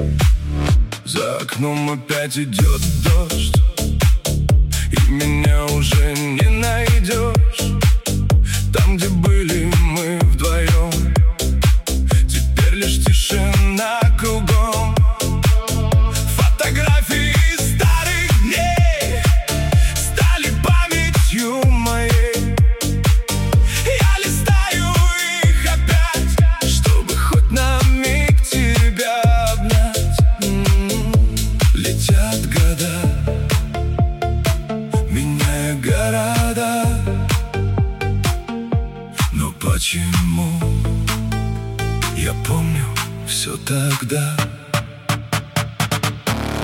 За окном опять идет дождь, и меня уже не найдешь. Там, где были мы вдвоем, теперь лишь тишина кругом. Фотографии старых дней стали памятью моей. Я листаю их опять, чтобы хоть на миг тебя обнять. Летят года, меняя города, но почему я помню все тогда?